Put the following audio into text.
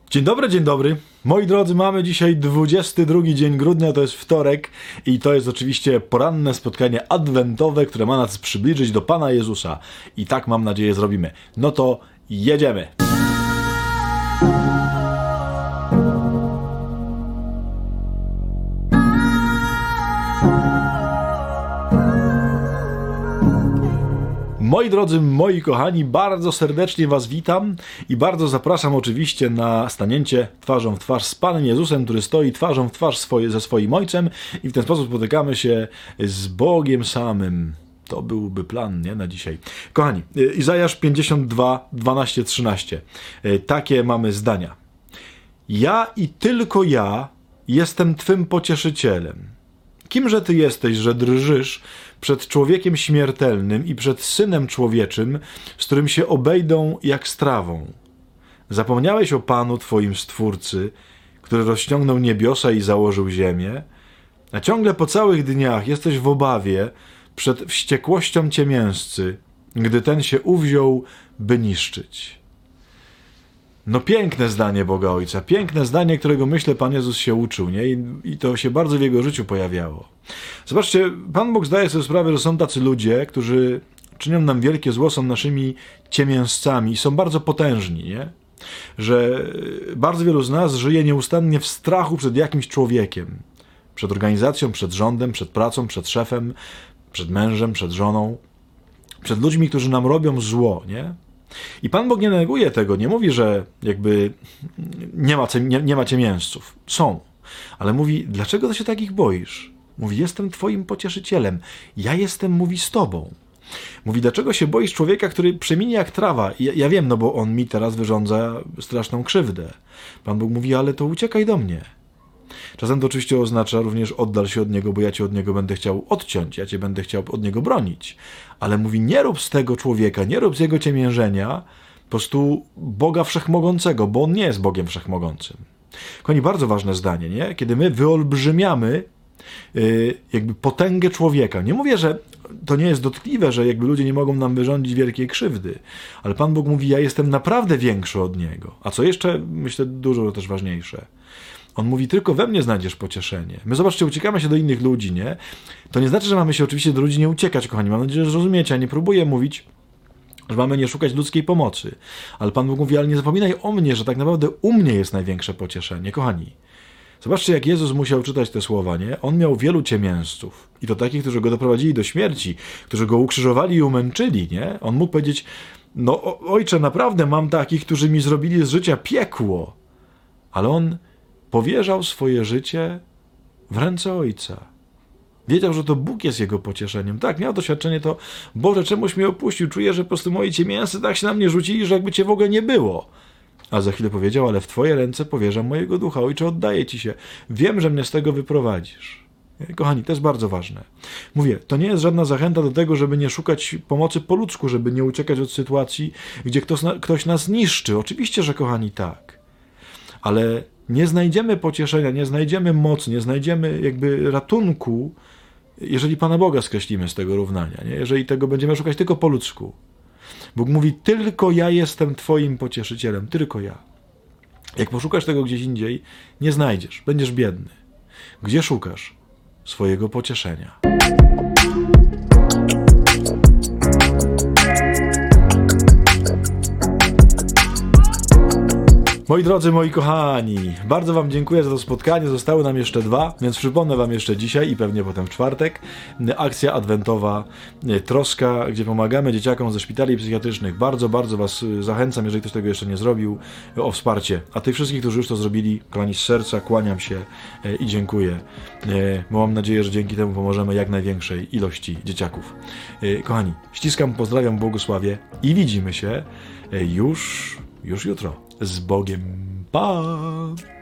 Dzień dobry, dzień dobry. Moi drodzy, mamy dzisiaj 22 dzień grudnia, to jest wtorek i to jest oczywiście poranne spotkanie adwentowe, które ma nas przybliżyć do Pana Jezusa. I tak, mam nadzieję, zrobimy. No to jedziemy! Moi drodzy, moi kochani, bardzo serdecznie Was witam i bardzo zapraszam oczywiście na stanięcie twarzą w twarz z Panem Jezusem, który stoi twarzą w twarz ze swoim Ojcem i w ten sposób spotykamy się z Bogiem samym. To byłby plan, nie? Na dzisiaj. Kochani, Izajasz 52, 12, 13. Takie mamy zdania. Ja i tylko ja jestem Twym pocieszycielem. Kimże Ty jesteś, że drżysz przed człowiekiem śmiertelnym i przed Synem Człowieczym, z którym się obejdą jak z trawą? Zapomniałeś o Panu Twoim Stwórcy, który rozciągnął niebiosa i założył ziemię, a ciągle po całych dniach jesteś w obawie przed wściekłością ciemiężcy, gdy ten się uwziął, by niszczyć. No piękne zdanie Boga Ojca, piękne zdanie, którego myślę Pan Jezus się uczył, nie? I to się bardzo w Jego życiu pojawiało. Zobaczcie, Pan Bóg zdaje sobie sprawę, że są tacy ludzie, którzy czynią nam wielkie zło, są naszymi ciemiężcami i są bardzo potężni, nie? Że bardzo wielu z nas żyje nieustannie w strachu przed jakimś człowiekiem. Przed organizacją, przed rządem, przed pracą, przed szefem, przed mężem, przed żoną. Przed ludźmi, którzy nam robią zło, nie? I Pan Bóg nie neguje tego, nie mówi, że jakby nie ma ciemiężców. Są. Ale mówi, dlaczego ty się takich boisz? Mówi, jestem Twoim pocieszycielem. Ja jestem, mówi, z Tobą. Mówi, dlaczego się boisz człowieka, który przeminie jak trawa? Ja wiem, no bo on mi teraz wyrządza straszną krzywdę. Pan Bóg mówi, ale to uciekaj do mnie. Czasem to oczywiście oznacza również oddal się od niego, bo ja cię od niego będę chciał odciąć, ja cię będę chciał od niego bronić. Ale mówi, nie rób z tego człowieka, nie rób z jego ciemiężenia po prostu Boga Wszechmogącego, bo on nie jest Bogiem Wszechmogącym. Kochani, bardzo ważne zdanie, nie? Kiedy my wyolbrzymiamy jakby potęgę człowieka. Nie mówię, że to nie jest dotkliwe, że jakby ludzie nie mogą nam wyrządzić wielkiej krzywdy, ale Pan Bóg mówi, ja jestem naprawdę większy od niego. A co jeszcze, myślę, dużo też ważniejsze. On mówi, tylko we mnie znajdziesz pocieszenie. My, zobaczcie, uciekamy się do innych ludzi, nie? To nie znaczy, że mamy się oczywiście do ludzi nie uciekać, kochani. Mam nadzieję, że zrozumiecie. Ja nie próbuję mówić, że mamy nie szukać ludzkiej pomocy. Ale Pan Bóg mówi, ale nie zapominaj o mnie, że tak naprawdę u mnie jest największe pocieszenie. Kochani, zobaczcie, jak Jezus musiał czytać te słowa, nie? On miał wielu ciemiężców. I to takich, którzy go doprowadzili do śmierci, którzy go ukrzyżowali i umęczyli, nie? On mógł powiedzieć, no Ojcze, naprawdę mam takich, którzy mi zrobili z życia piekło. Ale on powierzał swoje życie w ręce Ojca. Wiedział, że to Bóg jest jego pocieszeniem. Tak, miał doświadczenie to, Boże, czemuś mnie opuścił, czuję, że po prostu moi ciemiężcy tak się na mnie rzucili, że jakby Cię w ogóle nie było. A za chwilę powiedział, ale w Twoje ręce powierzam mojego ducha. Ojcze, oddaję Ci się. Wiem, że mnie z tego wyprowadzisz. Kochani, to jest bardzo ważne. Mówię, to nie jest żadna zachęta do tego, żeby nie szukać pomocy po ludzku, żeby nie uciekać od sytuacji, gdzie ktoś nas niszczy. Oczywiście, że kochani, tak. Ale nie znajdziemy pocieszenia, nie znajdziemy mocy, nie znajdziemy jakby ratunku, jeżeli Pana Boga skreślimy z tego równania, nie? Jeżeli tego będziemy szukać tylko po ludzku. Bóg mówi, tylko ja jestem Twoim pocieszycielem, tylko ja. Jak poszukasz tego gdzieś indziej, nie znajdziesz, będziesz biedny. Gdzie szukasz swojego pocieszenia? Moi drodzy, moi kochani, bardzo Wam dziękuję za to spotkanie. Zostały nam jeszcze 2, więc przypomnę Wam jeszcze dzisiaj i pewnie potem w czwartek akcja adwentowa Troska, gdzie pomagamy dzieciakom ze szpitali psychiatrycznych. Bardzo, bardzo Was zachęcam, jeżeli ktoś tego jeszcze nie zrobił, o wsparcie. A tych wszystkich, którzy już to zrobili, kochani, z serca kłaniam się i dziękuję. Bo mam nadzieję, że dzięki temu pomożemy jak największej ilości dzieciaków. Kochani, ściskam, pozdrawiam, błogosławię i widzimy się już jutro. Z Bogiem. Pa!